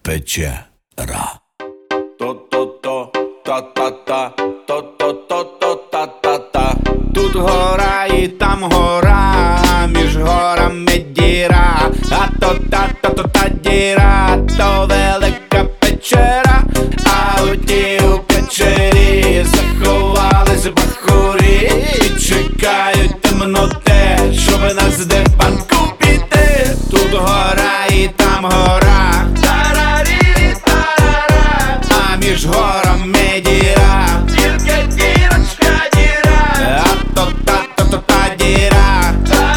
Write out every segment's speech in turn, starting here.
печера. То-то-то, та-та-та, то-то-то-то-та-та-та. Тут гора і там гора, між горами діра, а то-та-та-то-та діра, то велика печера, а у тій у печері заховались бахурі і чекають темноти, щоб нас де банку піти. Тут гора і там гора, а між горами діра, тільки дірочка діра, а то-та-то-та діра,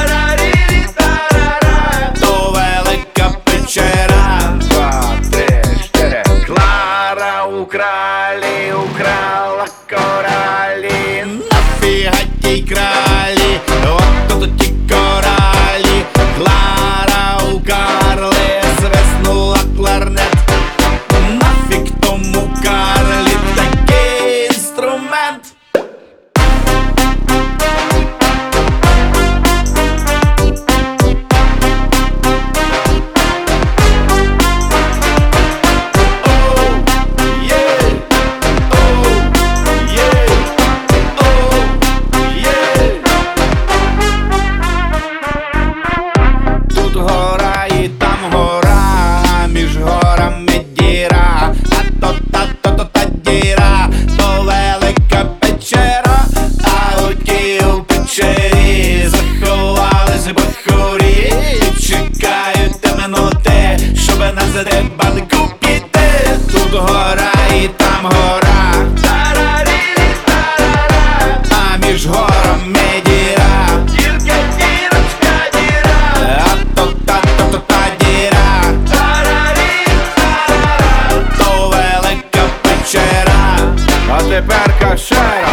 то велика печера. 2, 3, 4. Клара у кралі украла коралі, нафіга тій кралі, от тут ті коралі. Клара у Карли свиснула кларнет, нафіг тому Карлі такий інструмент. Тут гора і там гора, між горами діра, а то-та-то-та діра, то велика печера, а у тій у печері заховались бахурі і чекають темноти, щоб нас де банку піти. Тут гора і там гора, а між горами діра, тільки дірочка діра, а то-та-то-та діра, то велика печера. А тепер кашай.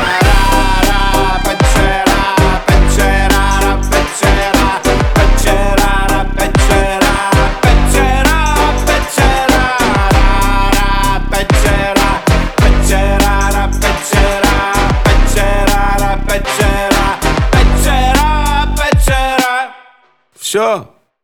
Печера, печера, печера, печера, печера, печера, печера, печера, печера, печера, печера, печера, печера. Все.